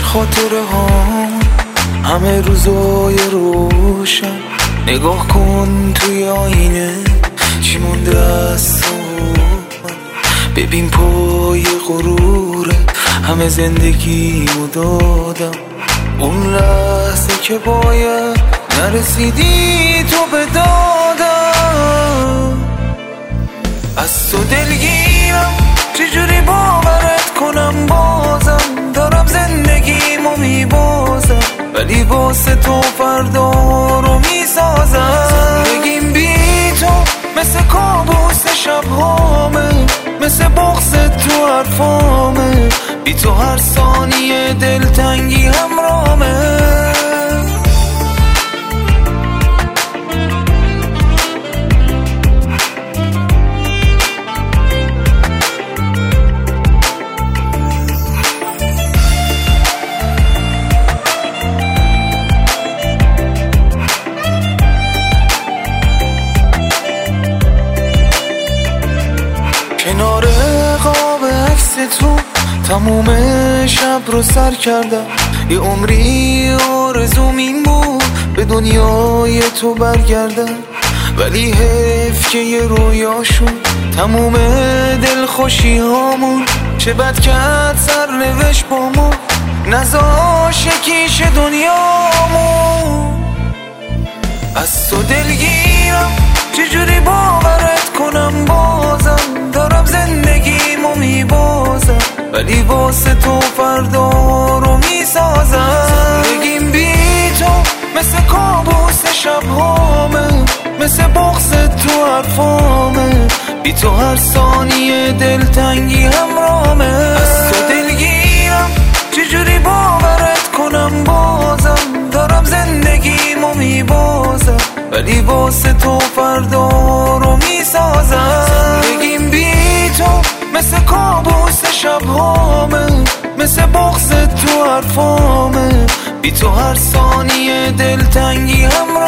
خاطره هام همه روزای روشن. نگاه کن توی آینه چی مونده از تو، ببین پای غروره همه زندگیمو دادم. اون لحظه که باید نرسیدی تو به دادم. از تو دلگیرم چجوری باورت کنم، بازم دارم زندگیمو میبازم، ولی واسه تو فردا رو میسازم. زندگیم بی تو مثل کابوس شبهامه، مثل بغض تو حرفامه، بی تو هر ثانیه دلتنگی همرامه. کنار قاب عکس تو تموم شب رو سر کردم، یه عمری آرزوم این بود به دنیای تو برگردم، ولی حیف که یه رویا شد تموم دلخوشی هامون. چه بد کرد سرنوشت با ما، نذاش یکیش دنیامون. از تو دلگیرم چجوری باورت کنم، بازم دارم زندگیمو میبازم، ولی واسه تو فردا رو میسازم. زندگیم بی تو مثل کابوس شبهامه، مثل بغض تو حرفامه، بی تو هر ثانیه دلتنگی همرامه. از تو دلگیرم چجوری باورت کنم، بازم دارم زندگیمو میبازم، ولی واسه تو فردا رو میسازم. زندگیم بی تو مثل کابوس شبهامه، مثل بغض تو حرفامه، بی تو هر ثانیه دلتنگی هم